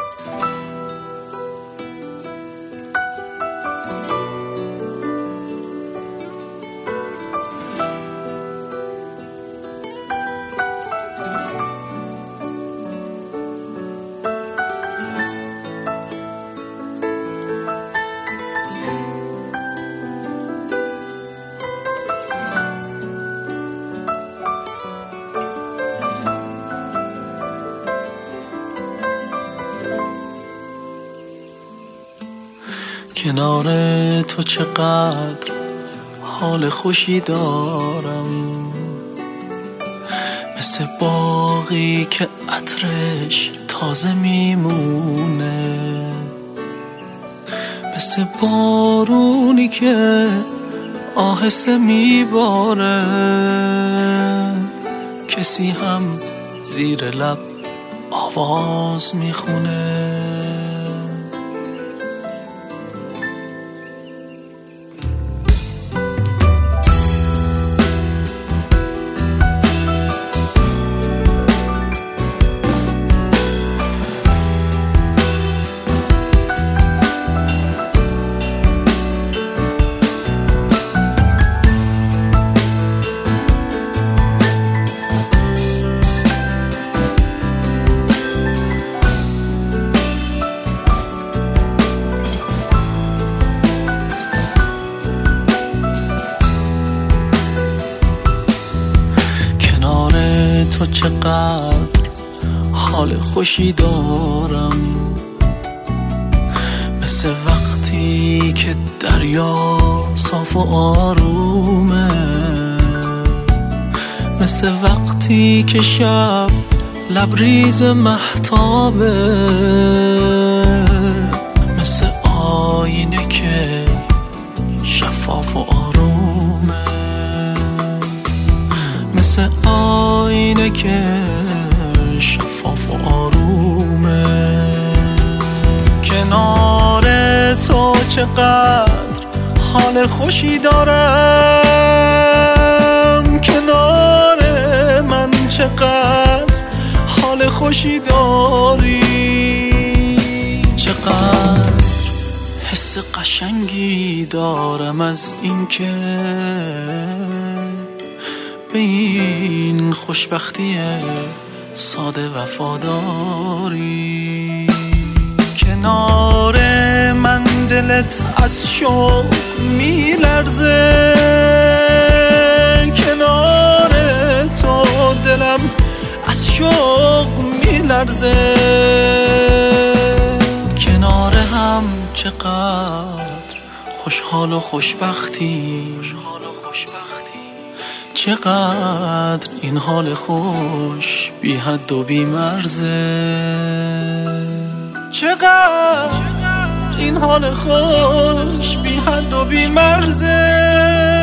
کنار تو چقدر حال خوشی دارم، مثل باغی که عطرش تازه میمونه، مثل بارونی که آهسته میباره، کسی هم زیر لب آواز میخونه. تو چقدر حال خوشی دارم، مثل وقتی که دریا صاف و آرومه، مثل وقتی که شب لبریز مهتابه، مثل آینه که شفاف و آرومه، مثل آینه که شفاف و آرومه. کنار تو چقدر حال خوشی دارم، کنار من چقدر حال خوشی داری، چقدر حس قشنگی دارم از این که به این خوشبختی ساده وفاداری. کنار من دلت از شوق میلرزه، کنار تو دلم از شوق میلرزه، کنار هم چقدر خوشحال و خوشبختی، چقدر این حال خوش بی حد و بی مرزه، چقدر این حال خوش بی حد و بی مرزه.